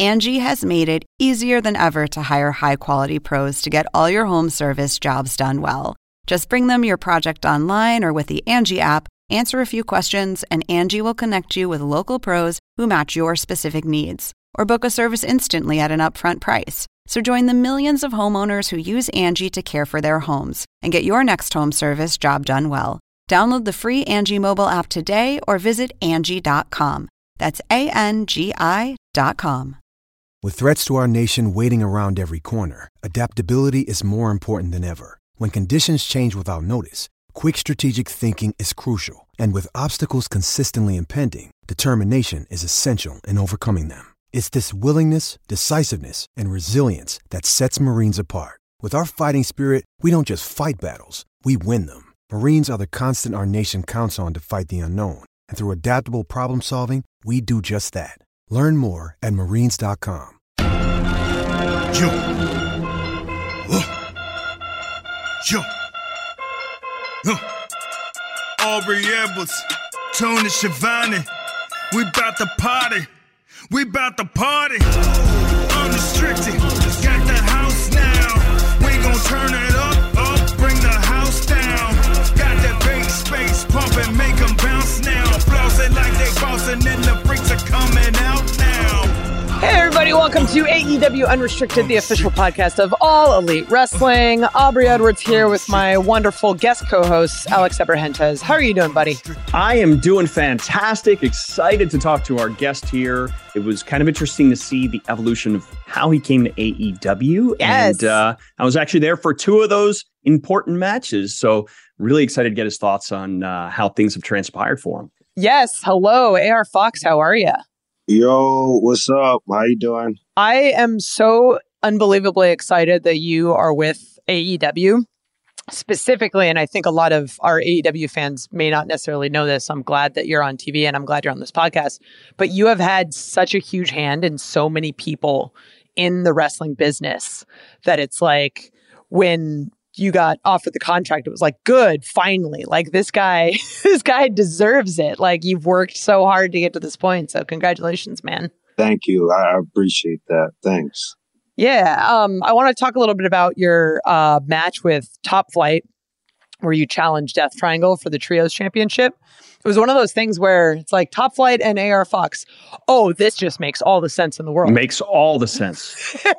Angie has made it easier than ever to hire high-quality pros to get all your home service jobs done well. Just bring them your project online or with the Angie app, answer a few questions, and Angie will connect you with local pros who match your specific needs. Or book a service instantly at an upfront price. So join the millions of homeowners who use Angie to care for their homes and get your next home service job done well. Download the free Angie mobile app today or visit Angie.com. That's ANGI.com. With threats to our nation waiting around every corner, adaptability is more important than ever. When conditions change without notice, quick strategic thinking is crucial. And with obstacles consistently impending, determination is essential in overcoming them. It's this willingness, decisiveness, and resilience that sets Marines apart. With our fighting spirit, we don't just fight battles, we win them. Marines are the constant our nation counts on to fight the unknown. And through adaptable problem solving, we do just that. Learn more at marines.com. Yo. Yo. Aubrey Edwards, Tony Schiavone, we bout to party. We bout to party. Unrestricted, got the house now. We gon' turn it up, bring the house down. Got that bass space pumping, make them bounce now. Flossing like they bouncing and the freaks are coming out now. Hey everybody, welcome to AEW Unrestricted, the official podcast of All Elite Wrestling. Aubrey Edwards here with my wonderful guest co-host, Alex Abrahantes. How are you doing, buddy? I am doing fantastic. Excited to talk to our guest here. It was kind of interesting to see the evolution of how he came to AEW. Yes. And I was actually there for two of those important matches. So really excited to get his thoughts on how things have transpired for him. Yes. Hello, AR Fox. How are you? Yo, what's up? How you doing? I am so unbelievably excited that you are with AEW specifically. And I think a lot of our AEW fans may not necessarily know this. I'm glad that you're on TV and I'm glad you're on this podcast. But you have had such a huge hand in so many people in the wrestling business that it's like when you got offered the contract, it was like, good, finally. Like this guy deserves it. Like you've worked so hard to get to this point. So congratulations, man. Thank you. I appreciate that. Thanks. Yeah. I want to talk a little bit about your match with Top Flight, where you challenged Death Triangle for the Trios Championship. It was one of those things where it's like Top Flight and AR Fox. Oh, this just makes all the sense in the world. Makes all the sense.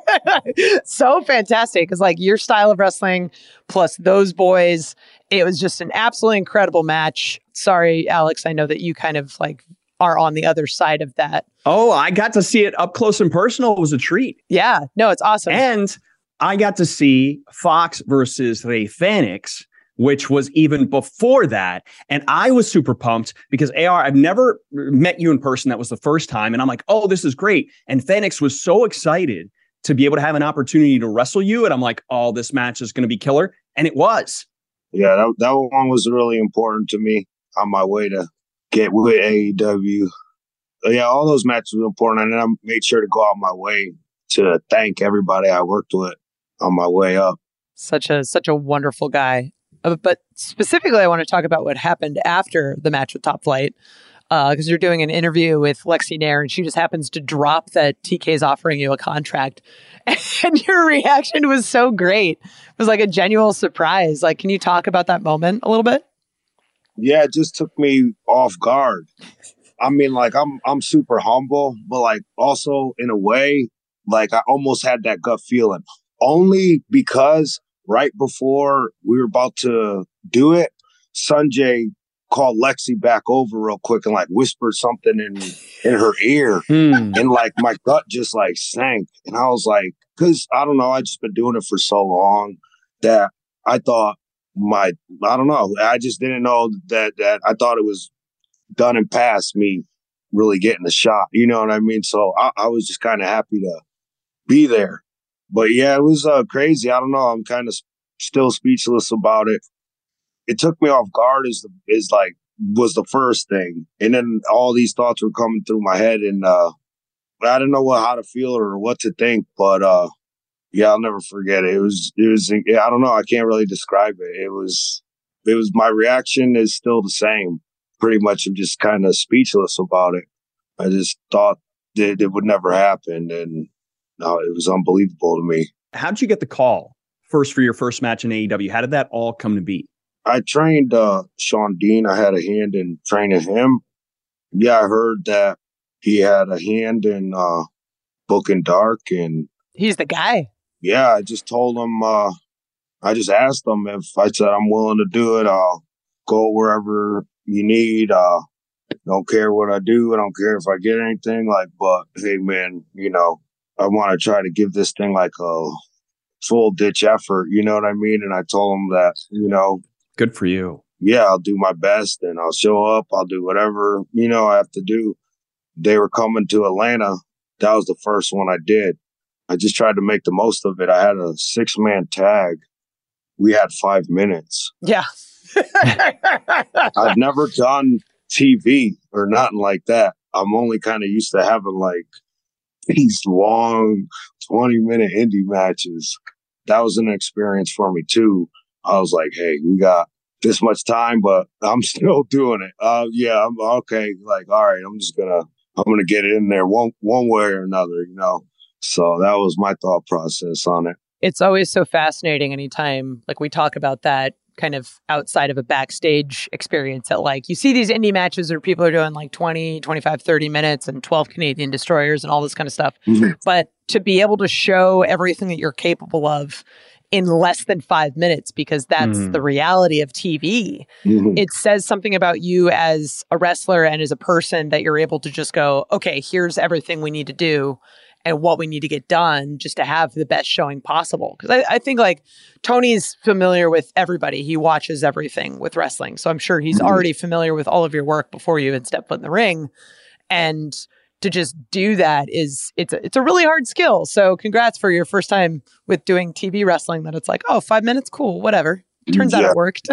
So fantastic. It's like your style of wrestling plus those boys. It was just an absolutely incredible match. Sorry, Alex. I know that you kind of like are on the other side of that. Oh, I got to see it up close and personal. It was a treat. Yeah. No, it's awesome. And I got to see Fox versus Rey Fenix, which was even before that. And I was super pumped because AR, I've never met you in person. That was the first time. And I'm like, oh, this is great. And Fenix was so excited to be able to have an opportunity to wrestle you. And I'm like, oh, this match is going to be killer. And it was. Yeah, that one was really important to me on my way to get with AEW. Yeah, all those matches were important. And I made sure to go out my way to thank everybody I worked with on my way up. Such a wonderful guy. But specifically, I want to talk about what happened after the match with Top Flight, because you're doing an interview with Lexi Nair, and she just happens to drop that TK's offering you a contract. And your reaction was so great. It was like a genuine surprise. Like, can you talk about that moment a little bit? Yeah, it just took me off guard. I mean, like, I'm super humble, but, like, also in a way, like, I almost had that gut feeling. Only because right before we were about to do it, Sanjay called Lexi back over real quick and like whispered something in her ear. And like my gut just like sank. And I was like, cause I don't know, I just been doing it for so long that I thought I don't know. I just didn't know that I thought it was done and past me really getting the shot. You know what I mean? So I was just kind of happy to be there. But yeah, it was crazy. I don't know. I'm kind of still speechless about it. It took me off guard was the first thing. And then all these thoughts were coming through my head and I didn't know how to feel or what to think. But yeah, I'll never forget it. It was I don't know. I can't really describe it. It was my reaction is still the same. Pretty much I'm just kind of speechless about it. I just thought it would never happen. And no, it was unbelievable to me. How'd you get the call first for your first match in AEW? How did that all come to be? I trained Sean Dean. I had a hand in training him. Yeah, I heard that he had a hand in booking Dark, and he's the guy. Yeah, I just told him. I just asked him if I said I'm willing to do it. I'll go wherever you need. Don't care what I do. I don't care if I get anything. But hey, man, I want to try to give this thing like a full ditch effort. You know what I mean? And I told him that, good for you. Yeah, I'll do my best and I'll show up. I'll do whatever, I have to do. They were coming to Atlanta. That was the first one I did. I just tried to make the most of it. I had a 6-man tag. We had 5 minutes. Yeah. I've never done TV or nothing like that. I'm only kind of used to having these long 20-minute indie matches. That was an experience for me too. I was like, hey, we got this much time, but I'm still doing it. Yeah, I'm okay. All right, I'm gonna get it in there one way or another, So that was my thought process on it. It's always so fascinating anytime we talk about that kind of outside of a backstage experience that you see these indie matches where people are doing 20, 25, 30 minutes and 12 Canadian destroyers and all this kind of stuff. Mm-hmm. But to be able to show everything that you're capable of in less than 5 minutes, because that's the reality of TV. Mm-hmm. It says something about you as a wrestler and as a person that you're able to just go, okay, here's everything we need to do and what we need to get done just to have the best showing possible. Because I think Tony's familiar with everybody. He watches everything with wrestling. So I'm sure he's already familiar with all of your work before you even step foot in the ring. And to just do that it's a really hard skill. So congrats for your first time with doing TV wrestling, that it's 5 minutes, cool, whatever. Turns out it worked.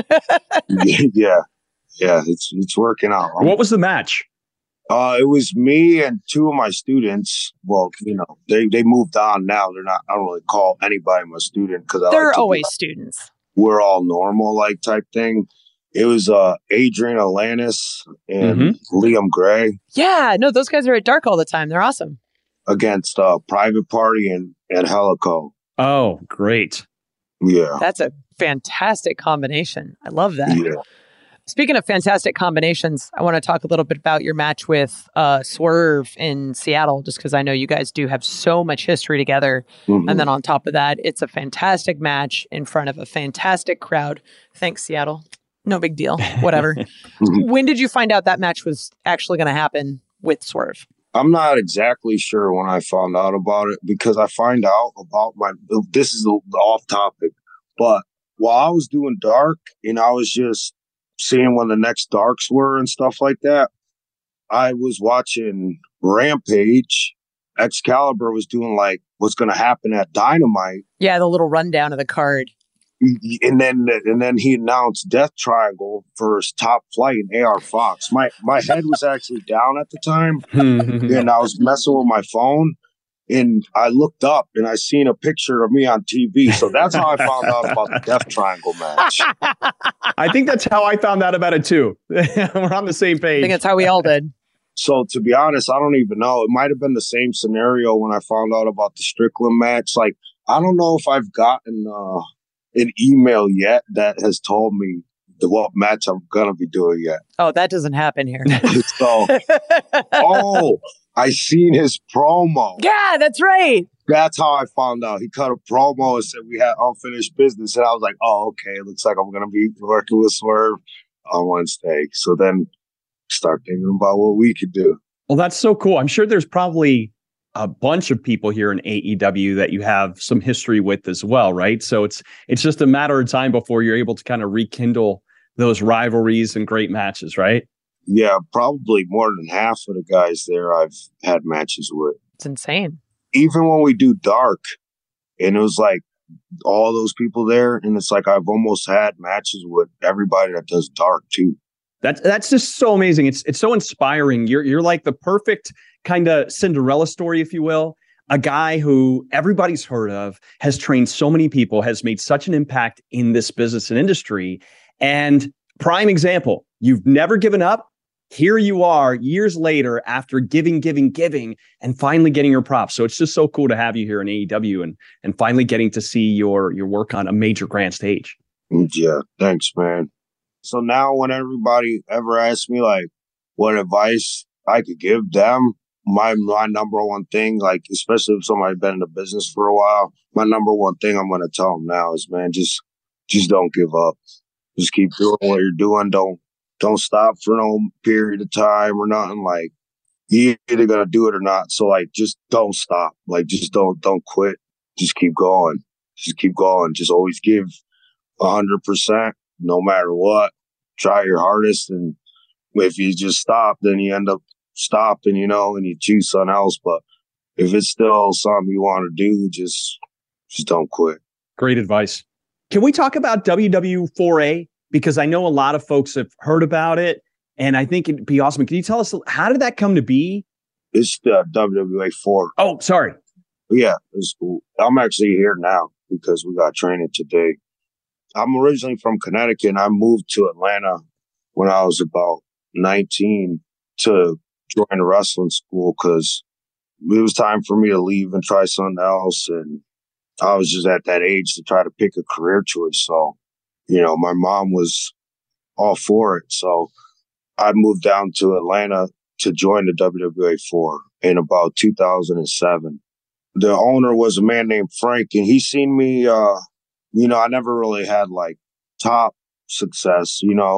Yeah, it's working out. What was the match? It was me and 2 of my students. Well, they moved on now. They're not. I don't really call anybody my student because they're always students. We're all normal type thing. It was Adrian Alanis and Liam Gray. Yeah, no, those guys are at Dark all the time. They're awesome. Against Private Party and Helico. Oh, great. Yeah. That's a fantastic combination. I love that. Yeah. Speaking of fantastic combinations, I want to talk a little bit about your match with Swerve in Seattle, just because I know you guys do have so much history together. Mm-hmm. And then on top of that, it's a fantastic match in front of a fantastic crowd. Thanks, Seattle. No big deal. Whatever. When did you find out that match was actually going to happen with Swerve? I'm not exactly sure when I found out about it, because I find out about this is off topic, but while I was doing Dark and I was just seeing when the next Darks were and stuff like that, I was watching Rampage. Excalibur was doing what's going to happen at Dynamite. Yeah, the little rundown of the card. And then he announced Death Triangle versus Top Flight and AR Fox. My head was actually down at the time, and I was messing with my phone, and I looked up and I seen a picture of me on TV. So that's how I found out about the Death Triangle match. I think that's how I found out about it too. We're on the same page. I think that's how we all did. So to be honest, I don't even know. It might have been the same scenario when I found out about the Strickland match. I don't know if I've gotten an email yet that has told me what match I'm gonna be doing yet. Oh, that doesn't happen here. So, I seen his promo. Yeah, that's right. That's how I found out. He cut a promo and said we had unfinished business, and I was like, "Oh, okay. It looks like I'm gonna be working with Swerve on Wednesday." So then, start thinking about what we could do. Well, that's so cool. I'm sure there's probably a bunch of people here in AEW that you have some history with as well, right? So it's just a matter of time before you're able to kind of rekindle those rivalries and great matches, right? Yeah, probably more than half of the guys there I've had matches with. It's insane. Even when we do Dark, and it was all those people there, and it's I've almost had matches with everybody that does Dark too. That's just so amazing. It's so inspiring. You're like the perfect kind of Cinderella story, if you will. A guy who everybody's heard of, has trained so many people, has made such an impact in this business and industry. And prime example, you've never given up. here you are years later after giving, and finally getting your props. So it's just so cool to have you here in AEW and finally getting to see your work on a major grand stage. Yeah, thanks, man. So now when everybody ever asks me like what advice I could give them, my number one thing, like especially if somebody's been in the business for a while, my number one thing I'm going to tell them now is, man, just don't give up. Just keep doing what you're doing. Don't stop for no period of time or nothing. Like, you're either going to do it or not. So like, just don't stop. Like, just don't quit. Just keep going. Just keep going. Just always give 100%, no matter what. Try your hardest. And if you just stop, then you end up stopping, and you choose something else. But if it's still something you want to do, just don't quit. Great advice. Can we talk about WW4A? Because I know a lot of folks have heard about it, and I think it'd be awesome. Can you tell us, how did that come to be? It's the WWA4. Oh, sorry. Yeah, it's cool. I'm actually here now because we got training today. I'm originally from Connecticut, and I moved to Atlanta when I was about 19 to join a wrestling school because it was time for me to leave and try something else. And I was just at that age to try to pick a career choice. So, my mom was all for it. So I moved down to Atlanta to join the WWA4 in about 2007. The owner was a man named Frank, and he seen me, I never really had like top success,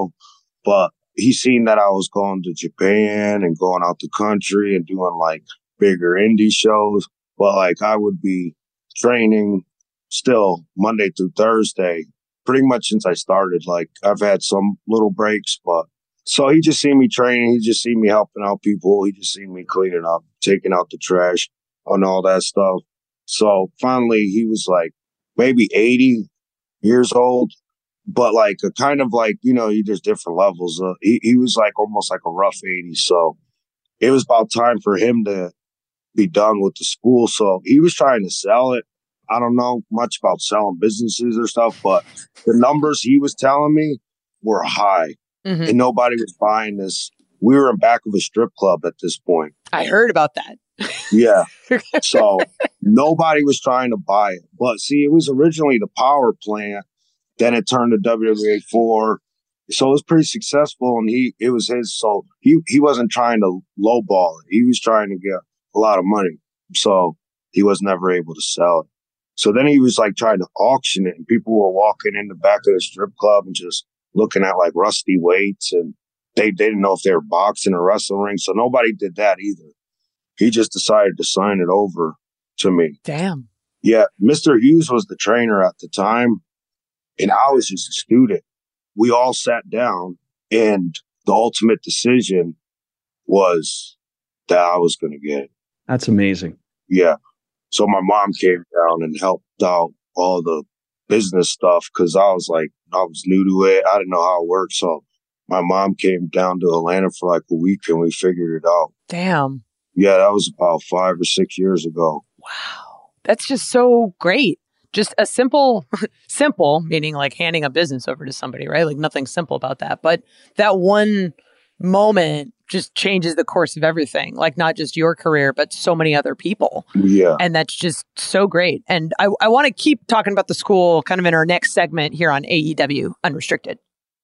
but he seen that I was going to Japan and going out the country and doing like bigger indie shows. But like I would be training still Monday through Thursday, pretty much since I started. Like I've had some little breaks, but so he just seen me training. He just seen me helping out people. He just seen me cleaning up, taking out the trash and all that stuff. So finally he was like maybe 80 years old, but like a kind of like, there's different levels. He was like almost like a rough 80. So it was about time for him to be done with the school. So he was trying to sell it. I don't know much about selling businesses or stuff, but the numbers he was telling me were high, and nobody was buying this. We were in back of a strip club at this point. I heard about that. Yeah. So nobody was trying to buy it. But see, it was originally the power plant. Then it turned to WWA4. So it was pretty successful, and it was his. So he wasn't trying to lowball it. He was trying to get a lot of money. So he was never able to sell it. So then he was like trying to auction it, and people were walking in the back of the strip club and just looking at like rusty weights, and they didn't know if they were boxing or wrestling ring. So nobody did that either. He just decided to sign it over to me. Damn. Yeah. Mr. Hughes was the trainer at the time, and I was just a student. We all sat down, and the ultimate decision was that I was going to get it. That's amazing. Yeah. So my mom came down and helped out all the business stuff because I was new to it. I didn't know how it worked. So my mom came down to Atlanta for like a week, and we figured it out. Damn. Yeah, that was about 5 or 6 years ago. Wow. That's just so great. Just a simple meaning like handing a business over to somebody, right? Like nothing simple about that. But that one moment just changes the course of everything. Like not just your career, but so many other people. Yeah. And that's just so great. And I want to keep talking about the school kind of in our next segment here on AEW Unrestricted.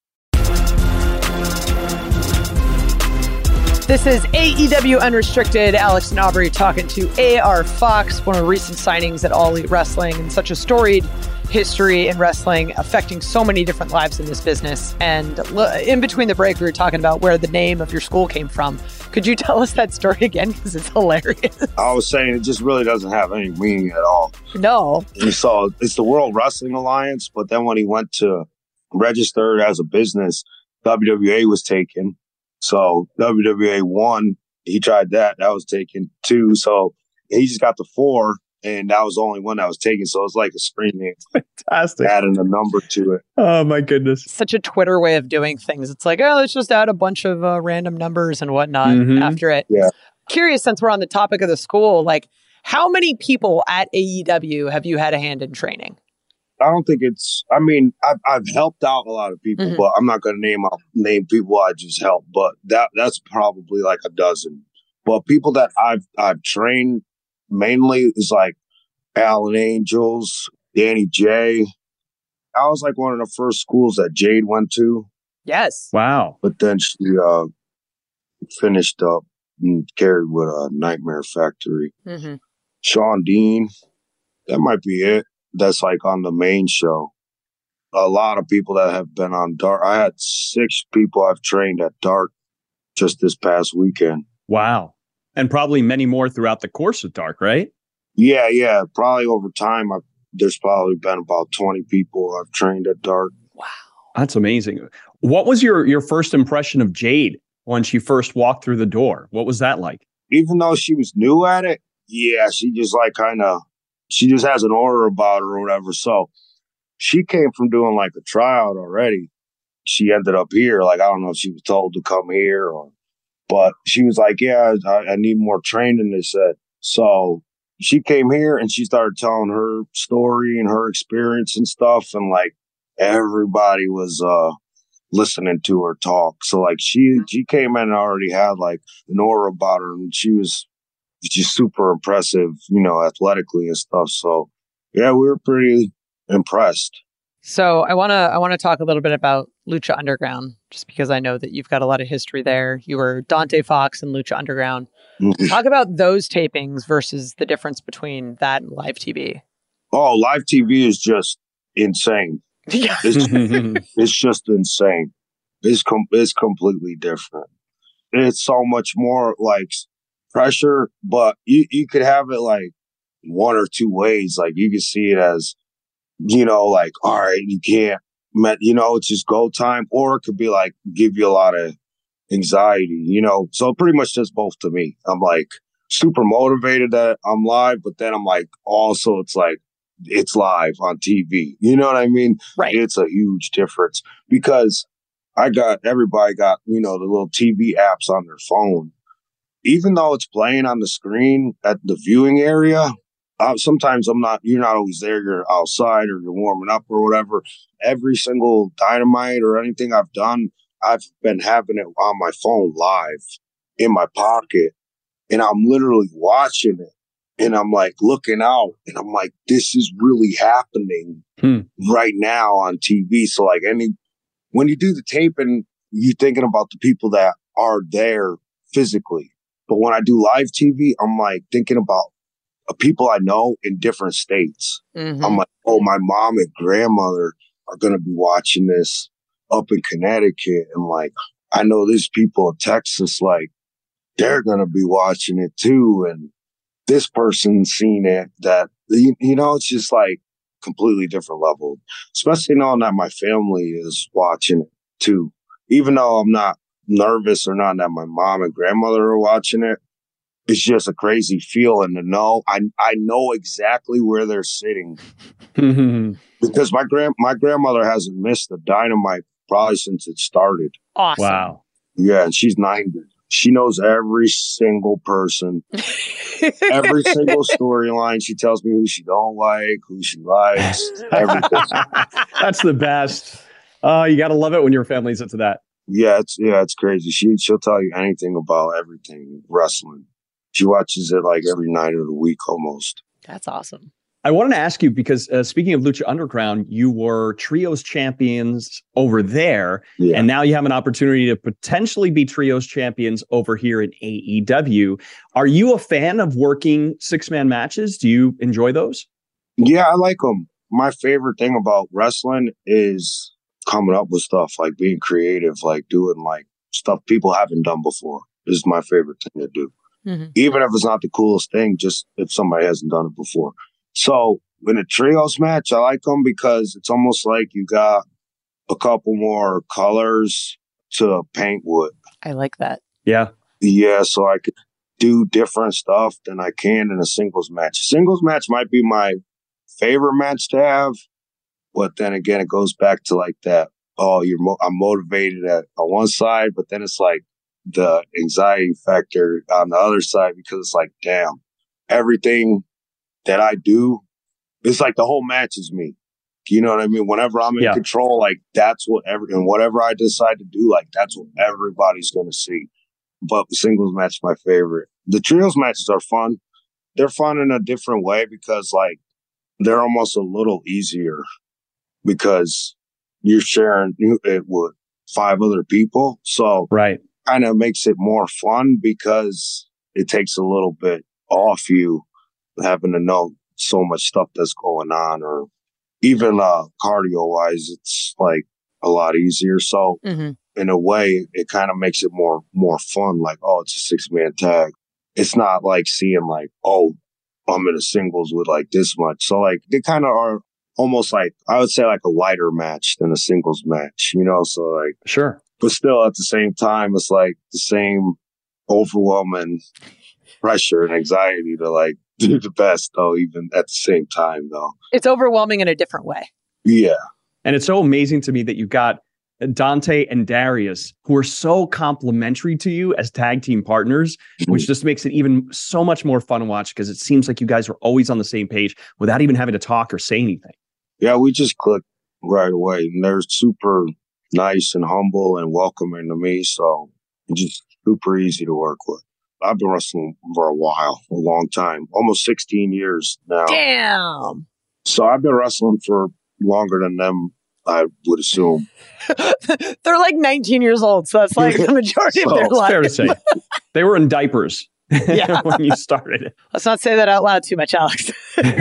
This is AEW Unrestricted. Alex and Aubrey talking to AR Fox, one of the recent signings at All Elite Wrestling, and such a storied history in wrestling, affecting so many different lives in this business. And in between the break, we were talking about where the name of your school came from. Could you tell us that story again? Because it's hilarious. I was saying it just really doesn't have any meaning at all. No. So it's the World Wrestling Alliance, but then when he went to register as a business, WWA was taken. So WWA 1, he tried that. That was taken 2. So he just got the 4, and that was the only one that was taken. So it's like a screen name. Fantastic. Adding a number to it. Oh, my goodness. Such a Twitter way of doing things. It's like, let's just add a bunch of random numbers and whatnot after it. Yeah. Curious, since we're on the topic of the school, like how many people at AEW have you had a hand in training? I don't think it's. I mean, I've helped out a lot of people, but I'm not going to name people I just helped. But that's probably like a dozen. But people that I've trained mainly is like Alan Angels, Danny J. I was like one of the first schools that Jade went to. Yes. Wow. But then she finished up and carried with a Nightmare Factory. Sean Dean, that might be it. That's like on the main show. A lot of people that have been on Dark. I had 6 people I've trained at Dark just this past weekend. Wow. And probably many more throughout the course of Dark, right? Yeah. Probably over time, there's probably been about 20 people I've trained at Dark. Wow. That's amazing. What was your first impression of Jade when she first walked through the door? What was that like? Even though she was new at it, yeah, she just like she just has an aura about her or whatever. So she came from doing like a tryout already. She ended up here. Like, I don't know if she was told to come here but she was like, yeah, I need more training, they said. So she came here and she started telling her story and her experience and stuff. And like everybody was, listening to her talk. So like she came in and already had like an aura about her, and she was just super impressive, athletically and stuff. So yeah, we were pretty impressed. So I want to talk a little bit about Lucha Underground, just because I know that you've got a lot of history there. You were Dante Fox in Lucha Underground. Talk about those tapings versus the difference between that and live TV. Oh, live TV is just insane. Yeah. It's just insane. It's completely different. It's so much more like pressure, but you could have it like one or two ways. Like you could see it as, like, all right, you can't, it's just go time, or it could be like give you a lot of anxiety, So pretty much just both to me. I'm like super motivated that I'm live, but then I'm like, also it's like, it's live on TV. You know what I mean? Right. It's a huge difference because everybody got, the little TV apps on their phone. Even though it's playing on the screen at the viewing area, sometimes you're not always there. You're outside or you're warming up or whatever. Every single Dynamite or anything I've done, I've been having it on my phone live in my pocket, and I'm literally watching it. And I'm like looking out and I'm like, this is really happening right now on TV. So like when you do the taping, you're thinking about the people that are there physically. But when I do live TV, I'm like thinking about people I know in different states. I'm like, oh, my mom and grandmother are going to be watching this up in Connecticut. And like, I know there's people in Texas, like they're going to be watching it too. And this person's seen it, that, it's just like completely different level, especially knowing that my family is watching it too. Even though I'm not nervous or not that my mom and grandmother are watching it, it's just a crazy feeling to know. I know exactly where they're sitting because my grandmother hasn't missed a Dynamite probably since it started. Awesome. Wow. Yeah, and she's 90. She knows every single person, every single storyline. She tells me who she don't like, who she likes, everything. That's the best. You got to love it when your family's into that. Yeah, it's crazy. She'll tell you anything about everything wrestling. She watches it like every night of the week almost. That's awesome. I wanted to ask you because speaking of Lucha Underground, you were Trios champions over there, and now you have an opportunity to potentially be Trios champions over here in AEW. Are you a fan of working 6-man matches? Do you enjoy those? Yeah, I like them. My favorite thing about wrestling is coming up with stuff, like being creative, like doing like stuff people haven't done before. This is my favorite thing to do. Even if it's not the coolest thing, just if somebody hasn't done it before. So in a trios match, I like them because it's almost like you got a couple more colors to paint with. I like that. Yeah. Yeah, so I could do different stuff than I can in a singles match. A singles match might be my favorite match to have, but then again, it goes back to like that, I'm motivated on one side, but then it's like the anxiety factor on the other side because it's like, damn, everything that I do, it's like the whole match is me. you know what I mean? Whenever I'm in control, like that's what and whatever I decide to do, like that's what everybody's going to see. But the singles match is my favorite. The trios matches are fun. They're fun in a different way because like they're almost a little easier because you're sharing it with 5 other people. So kind of makes it more fun because it takes a little bit off you having to know so much stuff that's going on, or even cardio wise, it's like a lot easier. So in a way, it kind of makes it more fun. Like, oh, it's a 6-man tag. It's not like seeing like, oh, I'm in a singles with like this much. So like they kind of are almost like, I would say like a lighter match than a singles match, you know? So like, sure. But still at the same time, it's like the same overwhelming pressure and anxiety to like do the best though, even at the same time though. It's overwhelming in a different way. Yeah. And it's so amazing to me that you've got Dante and Darius, who are so complimentary to you as tag team partners, which just makes it even so much more fun to watch because it seems like you guys are always on the same page without even having to talk or say anything. Yeah, we just click right away. And they're super nice and humble and welcoming to me. So it's just super easy to work with. I've been wrestling for a while, a long time, almost 16 years now. Damn. So I've been wrestling for longer than them, I would assume. They're like 19 years old, so that's like the majority of their life. Fair to say. They were in diapers when you started. Let's not say that out loud too much, Alex.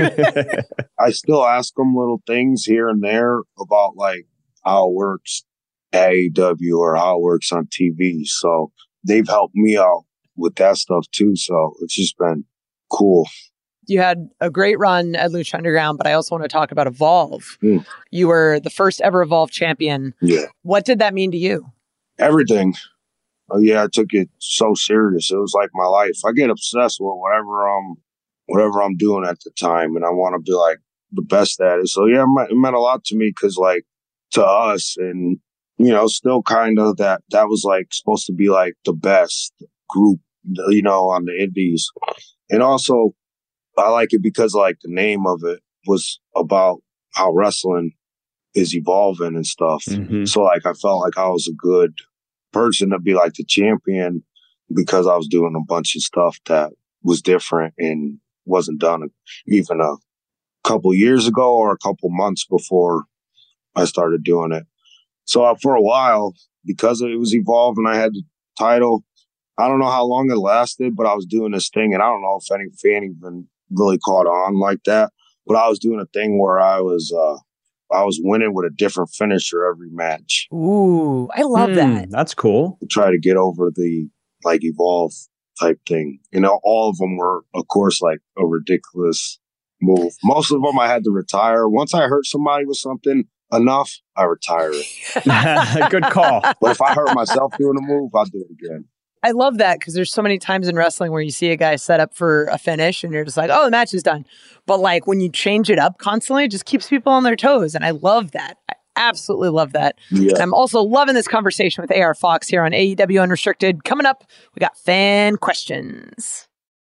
I still ask them little things here and there about like how it works at AEW or how it works on TV. So they've helped me out with that stuff too. So it's just been cool. You had a great run at Lucha Underground, but I also want to talk about Evolve. You were the first ever Evolve champion. Yeah. What did that mean to you? Everything. Oh yeah, I took it so serious. It was like my life. I get obsessed with whatever I'm doing at the time, and I want to be like the best at it. So yeah, it meant a lot to me because like to us, and you know, still kind of that was like supposed to be like the best group, you know, on the indies. And also I like it because like the name of it was about how wrestling is evolving and stuff. So like I felt like I was a good person to be like the champion because I was doing a bunch of stuff that was different and wasn't done even a couple years ago or a couple months before I started doing it. So for a while, because it was Evolve and I had the title, I don't know how long it lasted, but I was doing this thing, and I don't know if any fan even really caught on like that. But I was doing a thing where I was winning with a different finisher every match. Ooh, I love that. That's cool. To try to get over the like Evolve type thing. You know, all of them were, of course, like a ridiculous move. Most of them I had to retire. Once I hurt somebody with something enough, I retire it. Good call. But if I hurt myself doing a move, I'll do it again. I love that because there's so many times in wrestling where you see a guy set up for a finish and you're just like, oh, the match is done. But like when you change it up constantly, it just keeps people on their toes. And I love that. I absolutely love that. Yeah. And I'm also loving this conversation with AR Fox here on AEW Unrestricted. Coming up, we got fan questions.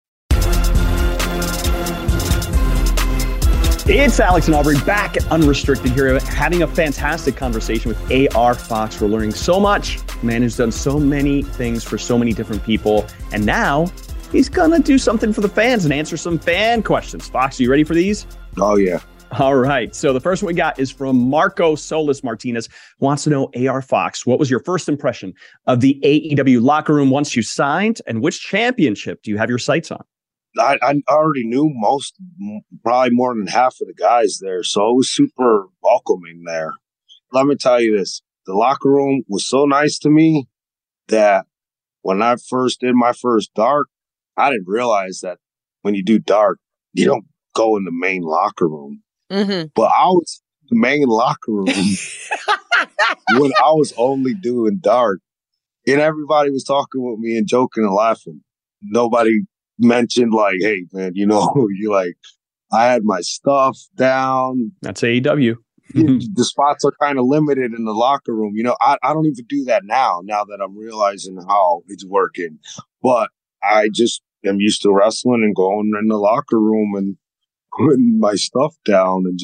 It's Alex and Aubrey back at Unrestricted here, having a fantastic conversation with AR Fox. We're learning so much. Man who's done so many things for so many different people. And now he's going to do something for the fans and answer some fan questions. Fox, are you ready for these? Oh, yeah. All right. So the first one we got is from Marco Solis Martinez. Wants to know, AR Fox, what was your first impression of the AEW locker room once you signed? And which championship do you have your sights on? I already knew probably more than half of the guys there. So it was super welcoming there. Let me tell you this. The locker room was so nice to me that when I first did my first dark, I didn't realize that when you do dark, you don't go in the main locker room. Mm-hmm. But I was in the main locker room when I was only doing dark. And everybody was talking with me and joking and laughing. Nobody mentioned like, hey, man, you know, you like, I had my stuff down. That's AEW. The spots are kind of limited in the locker room. You know, I don't even do that now that I'm realizing how it's working. But I just am used to wrestling and going in the locker room and putting my stuff down and just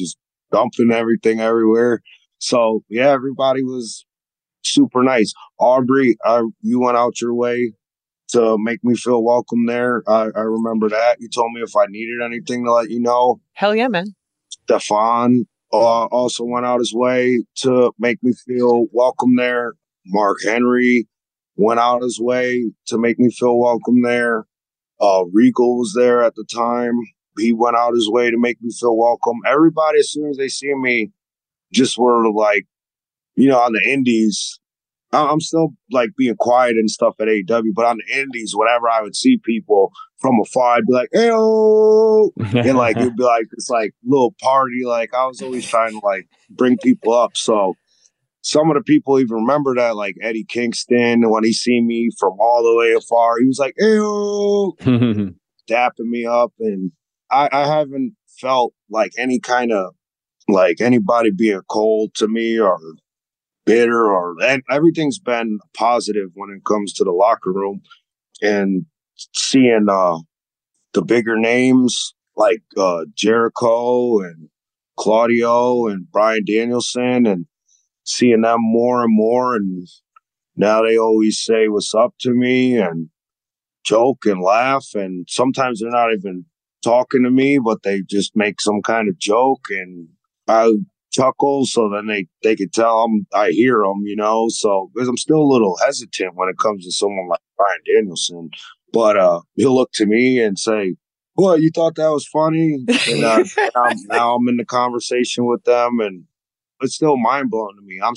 dumping everything everywhere. So yeah, everybody was super nice. Aubrey, you went out your way to make me feel welcome there. I remember that. You told me if I needed anything to let you know. Hell yeah, man. Stefan also went out his way to make me feel welcome there. Mark Henry went out his way to make me feel welcome there. Regal was there at the time. He went out his way to make me feel welcome. Everybody, as soon as they see me, just were like, on the indies, I'm still like being quiet and stuff at AEW, but on the indies, whenever I would see people from afar, I'd be like, "Hey, and like it'd be like this like little party. Like I was always trying to like bring people up. So some of the people even remember that, like Eddie Kingston, when he seen me from all the way afar, he was like, "Hey, dapping me up," and I haven't felt like any kind of like anybody being cold to me or bitter, and everything's been positive when it comes to the locker room. And seeing the bigger names like Jericho and Claudio and Bryan Danielson, and seeing them more and more, and now they always say what's up to me and joke and laugh, and sometimes they're not even talking to me, but they just make some kind of joke, and I chuckle, so then they could tell I hear them, so because I'm still a little hesitant when it comes to someone like Bryan Danielson, but he'll look to me and say, "What, you thought that was funny?" And now I'm in the conversation with them, and it's still mind blowing to me.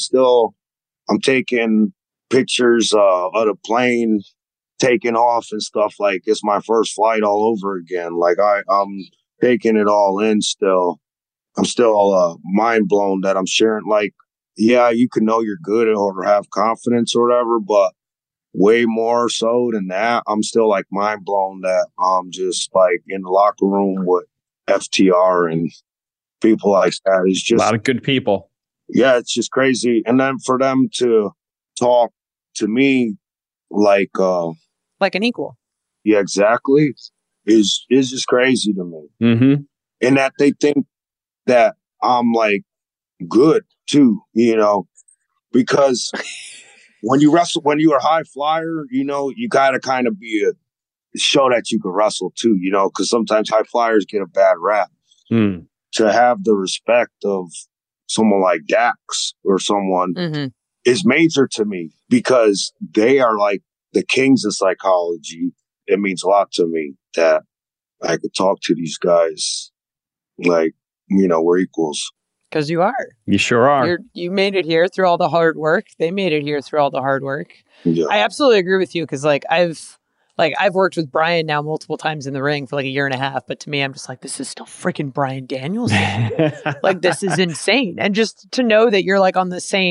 I'm taking pictures of the plane taking off and stuff, like it's my first flight all over again. Like I'm taking it all in still. I'm still mind blown that I'm sharing. Like, yeah, you can know you're good or have confidence or whatever, but way more so than that, I'm still like mind blown that I'm just like in the locker room with FTR and people like that. It's just a lot of good people. Yeah, it's just crazy. And then for them to talk to me like an equal. Yeah, exactly. Is just crazy to me. Mm-hmm. And that they think that I'm like good too, because when you wrestle, when you're a high flyer, you gotta kind of show that you can wrestle too, because sometimes high flyers get a bad rap. To have the respect of someone like Dax or someone is major to me, because they are like the kings of psychology. It means a lot to me that I could talk to these guys like, we're equals. Because you are. You sure are. You made it here through all the hard work. They made it here through all the hard work. Yeah. I absolutely agree with you, because I've worked with Bryan now multiple times in the ring for like a year and a half, but to me, I'm just like, this is still freaking Bryan Danielson. Like, this is insane. And just to know that you're like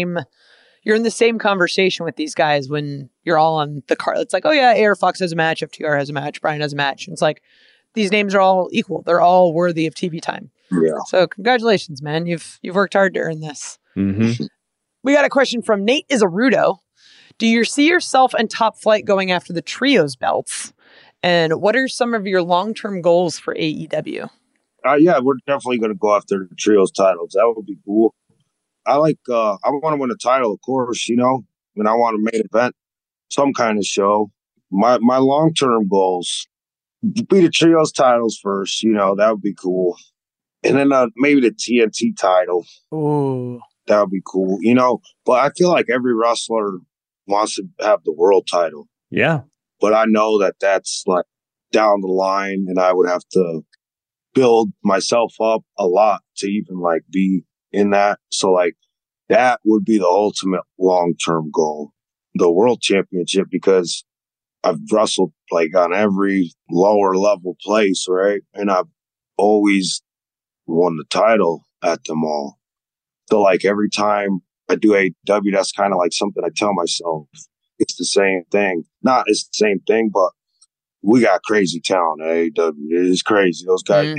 you're in the same conversation with these guys when you're all on the card. It's like, oh yeah, AR Fox has a match, FTR has a match, Bryan has a match. And it's like, these names are all equal. They're all worthy of TV time. Yeah. So congratulations, man. You've worked hard to earn this. Mm-hmm. We got a question from Nate Izarudo. Do you see yourself and Top Flight going after the trios belts? And what are some of your long-term goals for AEW? Yeah, we're definitely going to go after the trios titles. That would be cool. I want to win a title, of course, and I want a main event, some kind of show. My long-term goals be the trios titles first, that would be cool. And then maybe the TNT title. Ooh. That would be cool, But I feel like every wrestler wants to have the world title. Yeah. But I know that that's like down the line, and I would have to build myself up a lot to even like be in that. So like that would be the ultimate long-term goal, the world championship, because I've wrestled like on every lower level place, right? And I've always won the title at them all. So like every time I do AEW, that's kind of like something I tell myself. It's the same thing. Not it's the same thing, but we got crazy talent at AEW. It is crazy. Those guys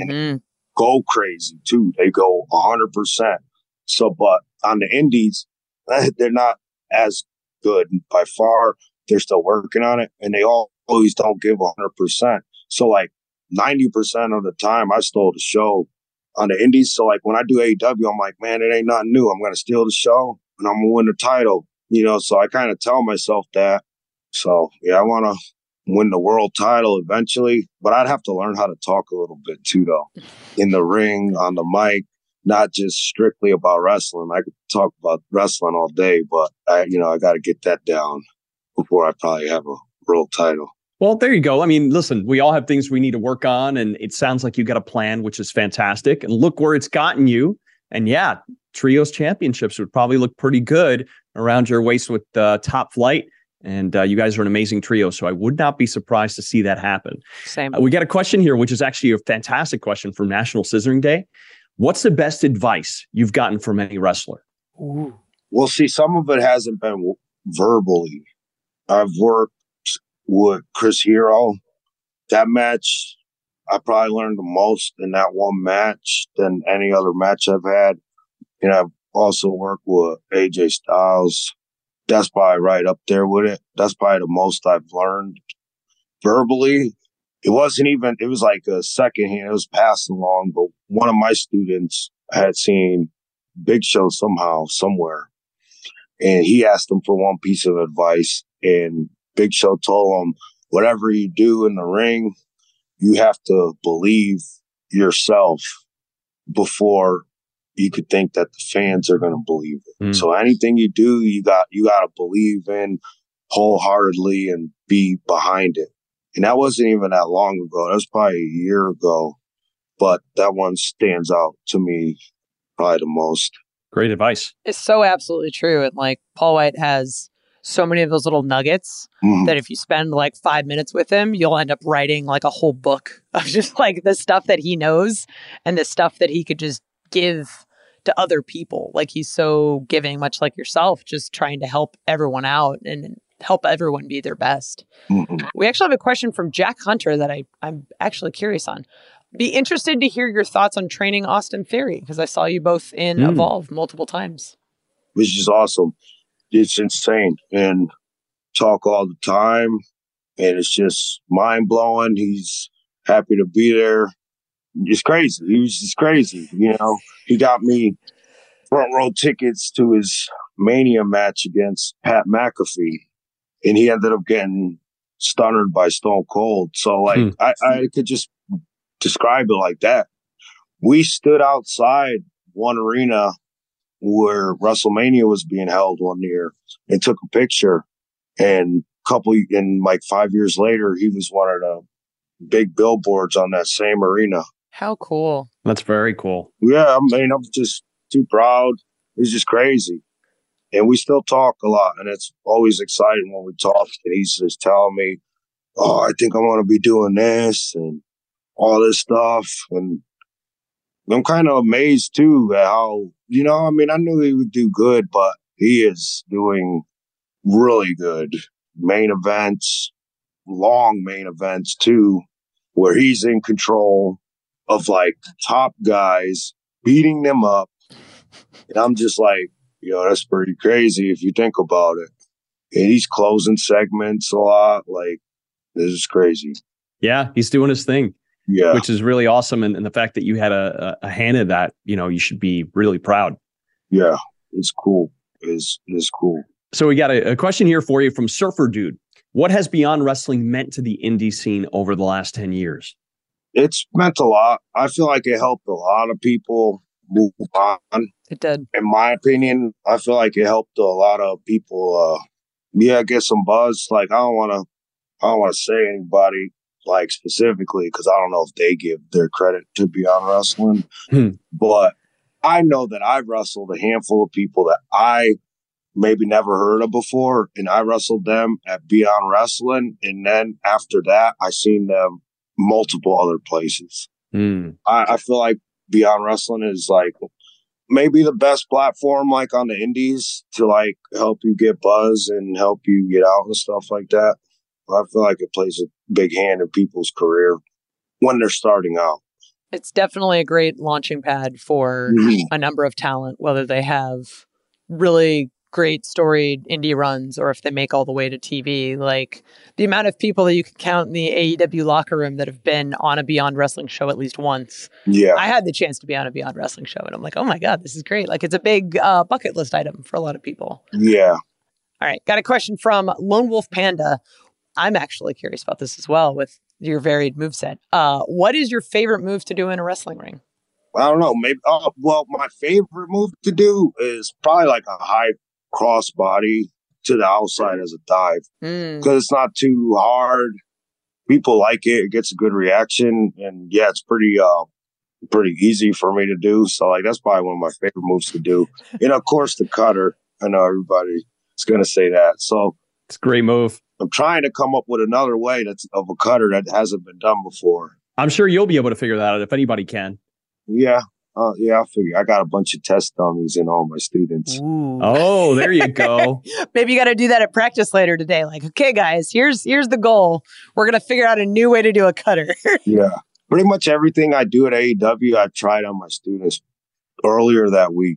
go crazy too. They go 100%. So, but on the indies, they're not as good by far. They're still working on it, and they always don't give 100%. So like 90% of the time I stole the show on the indies. So like when I do AEW, I'm like, man, it ain't nothing new. I'm going to steal the show and I'm going to win the title, so I kind of tell myself that. So yeah, I want to win the world title eventually, but I'd have to learn how to talk a little bit too, though, in the ring, on the mic, not just strictly about wrestling. I could talk about wrestling all day, but I got to get that down before I probably have a world title. Well, there you go. I mean, listen, we all have things we need to work on, and it sounds like you got a plan, which is fantastic. And look where it's gotten you. And yeah, Trios Championships would probably look pretty good around your waist with Top Flight. And you guys are an amazing trio, so I would not be surprised to see that happen. Same. We got a question here, which is actually a fantastic question from National Scissoring Day. What's the best advice you've gotten from any wrestler? Ooh. Well, see, some of it hasn't been verbally. I've worked with Chris Hero. That match, I probably learned the most in that one match than any other match I've had. And I've also worked with AJ Styles. That's probably right up there with it. That's probably the most I've learned verbally. It was like a secondhand. It was passed along, but one of my students had seen Big Show somehow, somewhere. And he asked him for one piece of advice. And Big Show told him, whatever you do in the ring, you have to believe yourself before you could think that the fans are going to believe it. So anything you do, you got to believe in wholeheartedly and be behind it. And that wasn't even that long ago. That was probably a year ago. But that one stands out to me probably the most. Great advice. It's so absolutely true. And like Paul White has so many of those little nuggets that if you spend like 5 minutes with him, you'll end up writing like a whole book of just like the stuff that he knows and the stuff that he could just give to other people. Like he's so giving, much like yourself, just trying to help everyone out and help everyone be their best. We actually have a question from Jack Hunter that I'm actually curious on. Be interested to hear your thoughts on training Austin Theory, because I saw you both in Evolve multiple times. Which is awesome. It's insane and talk all the time. And it's just mind blowing. He's happy to be there. It's crazy. He was just crazy. He got me front row tickets to his Mania match against Pat McAfee. And he ended up getting stunned by Stone Cold. So like, I could just describe it like that. We stood outside one arena where WrestleMania was being held one year and took a picture. And like 5 years later, he was one of the big billboards on that same arena. How cool. That's very cool. Yeah, I mean, I'm just too proud. It's just crazy. And we still talk a lot, and it's always exciting when we talk. And he's just telling me, oh, I think I'm going to be doing this and all this stuff. And I'm kind of amazed, too, at how, I knew he would do good, but he is doing really good. Main events, long main events, too, where he's in control of, like, top guys, beating them up. And I'm just like, that's pretty crazy if you think about it. And he's closing segments a lot. Like, this is crazy. Yeah, he's doing his thing. Yeah. Which is really awesome. And the fact that you had a hand in that, you should be really proud. Yeah, it's cool. It's cool. So we got a question here for you from Surfer Dude. What has Beyond Wrestling meant to the indie scene over the last 10 years? It's meant a lot. I feel like it helped a lot of people move on. It did. In my opinion, I feel like it helped a lot of people, get some buzz. Like, I don't want to say anybody, like, specifically, because I don't know if they give their credit to Beyond Wrestling. But I know that I've wrestled a handful of people that I maybe never heard of before, and I wrestled them at Beyond Wrestling. And then after that, I seen them multiple other places. I feel like Beyond Wrestling is like maybe the best platform, like on the indies, to like help you get buzz and help you get out and stuff like that. I feel like it plays a big hand in people's career when they're starting out. It's definitely a great launching pad for a number of talent, whether they have really great storied indie runs or if they make all the way to TV, like the amount of people that you can count in the AEW locker room that have been on a Beyond Wrestling show at least once. Yeah. I had the chance to be on a Beyond Wrestling show and I'm like, oh my God, this is great. Like it's a big bucket list item for a lot of people. Yeah. All right. Got a question from Lone Wolf Panda. I'm actually curious about this as well with your varied moveset. What is your favorite move to do in a wrestling ring? I don't know. Maybe. Well, my favorite move to do is probably like a high crossbody to the outside as a dive because it's not too hard. People like it. It gets a good reaction, and yeah, it's pretty easy for me to do. So like that's probably one of my favorite moves to do. And of course, the cutter. I know everybody is going to say that. So it's a great move. I'm trying to come up with another way that's of a cutter that hasn't been done before. I'm sure you'll be able to figure that out if anybody can. Yeah. I figure I got a bunch of test dummies in all my students. Ooh. Oh, there you go. Maybe you got to do that at practice later today. Like, okay, guys, here's the goal. We're going to figure out a new way to do a cutter. Yeah. Pretty much everything I do at AEW, I tried on my students earlier that week.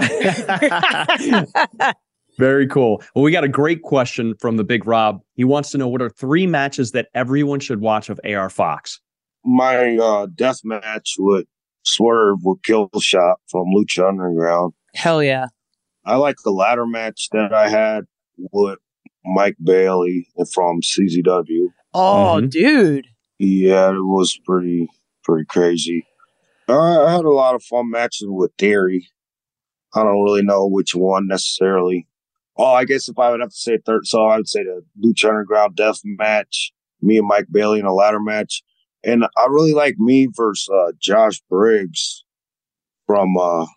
Very cool. Well, we got a great question from the Big Rob. He wants to know what are 3 matches that everyone should watch of AR Fox? My death match with Swerve with Killshot from Lucha Underground. Hell yeah. I like the ladder match that I had with Mike Bailey from CZW. Oh, dude. Yeah, it was pretty crazy. I had a lot of fun matches with Theory. I don't really know which one necessarily. Oh, I guess if I would have to say third, so I would say the Lucha Underground death match, me and Mike Bailey in a ladder match. And I really like me versus Josh Briggs from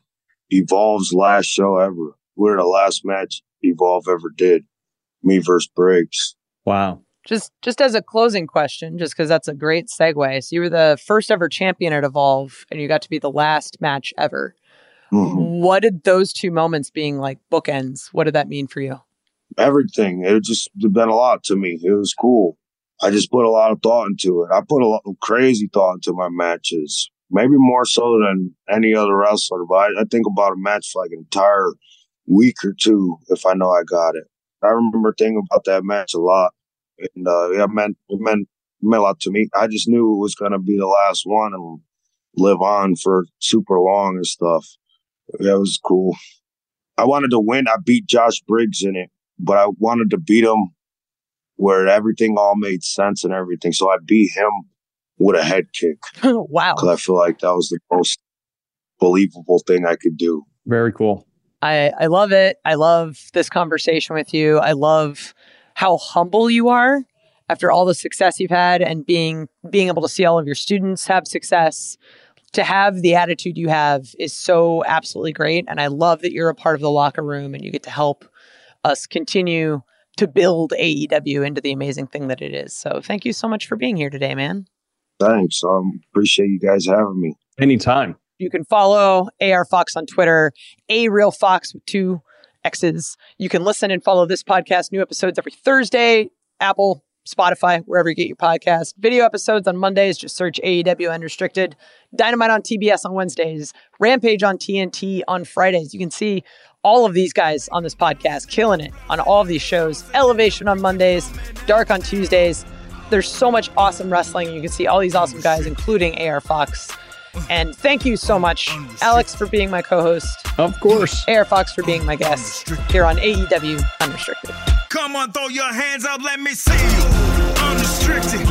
Evolve's last show ever. We're the last match Evolve ever did. Me versus Briggs. Wow. Just as a closing question, just because that's a great segue. So you were the first ever champion at Evolve, and you got to be the last match ever. Mm-hmm. What did those 2 moments being like bookends, what did that mean for you? Everything. It just meant a lot to me. It was cool. I just put a lot of thought into it. I put a lot of crazy thought into my matches, maybe more so than any other wrestler. But I think about a match for like an entire week or 2 if I know I got it. I remember thinking about that match a lot. And it meant a lot to me. I just knew it was going to be the last one and live on for super long and stuff. Yeah, it was cool. I wanted to win. I beat Josh Briggs in it, but I wanted to beat him where everything all made sense and everything. So I beat him with a head kick. Wow. Because I feel like that was the most believable thing I could do. Very cool. I love it. I love this conversation with you. I love how humble you are after all the success you've had and being able to see all of your students have success. To have the attitude you have is so absolutely great. And I love that you're a part of the locker room and you get to help us continue to build AEW into the amazing thing that it is. So thank you so much for being here today, man. Thanks. Appreciate you guys having me. Anytime. You can follow AR Fox on Twitter, ARealFox with 2 X's. You can listen and follow this podcast. New episodes every Thursday, Apple, Spotify, wherever you get your podcast. Video episodes on Mondays, just search AEW Unrestricted. Dynamite on TBS on Wednesdays. Rampage on TNT on Fridays. You can see all of these guys on this podcast killing it on all of these shows. Elevation on Mondays, Dark on Tuesdays. There's so much awesome wrestling. You can see all these awesome guys, including AR Fox. And thank you so much, Alex, for being my co-host. Of course. AR Fox for being my guest here on AEW Unrestricted. Come on, throw your hands up, let me see you. Unrestricted.